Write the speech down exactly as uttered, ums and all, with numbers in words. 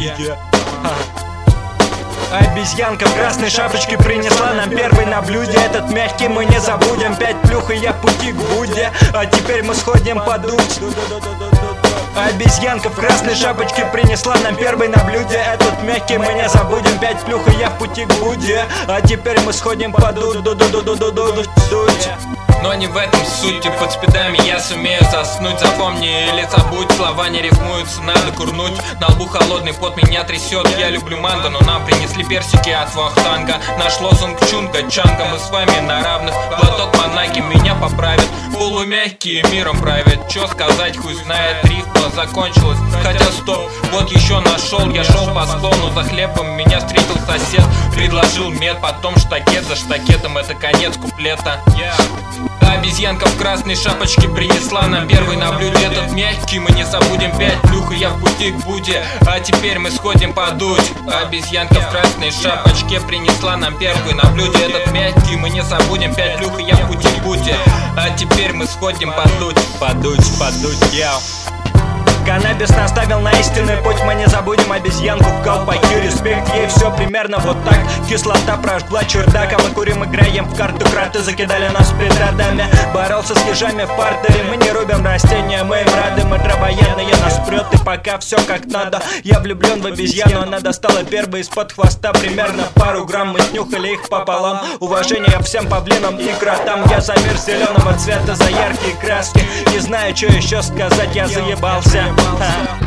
будя. Обезьянка в красной шапочке принесла нам первый на блюде. Этот мягкий мы не забудем. Пять плюх и я в пути к Будде. А теперь мы сходим подуть. Обезьянка в красной шапочке принесла нам первый на блюде. Этот мягкий мы не забудем. Пять плюх и я в пути к Будде. А теперь мы сходим подуть. Но не в этом суть, под спидами я сумею заснуть. Запомни или забудь, слова не рифмуются, надо курнуть. На лбу холодный пот меня трясет. Я люблю манго, но нам принесли персики от вахтанга. Наш лозунг чунга, чанга, мы с вами на равных. Глоток манаги меня поправит, полумягкие миром правят. Чё сказать, хуй знает, рифма закончилась. Хотя стоп, вот еще нашел, я шел по склону за хлебом. Меня встретил сосед, предложил мед, потом штакет. За штакетом это конец куплета. Обезьянка в красной шапочке принесла нам первый на блюде. Этот мягкий мы не забудем. Пять плюх и я в пути к Будде. А теперь мы сходим подуть. Обезьянка в красной шапочке принесла нам первый на блюде. Этот мягкий мы не забудем. Пять плюх и я в пути к Будде. А теперь мы сходим подуть. Подуть, подуть, яу. Каннабис наставил на истинный путь, мы не забудем обезьянку в колпаке. Респект ей, все примерно вот так. Кислота прожгла чердак, а мы курим, играем в карту. Краты закидали нас петардами. Боролся с ежами в партере. Мы не рубим растения, мы им рады. Мы травоядные, нас прет, и пока все как надо. Я влюблен в обезьяну, она достала первой из-под хвоста. Примерно пару грамм, мы снюхали их пополам. Уважение всем павлинам и кротам. Я за мир зеленого цвета, за яркие краски. Не знаю, что еще сказать, я заебался.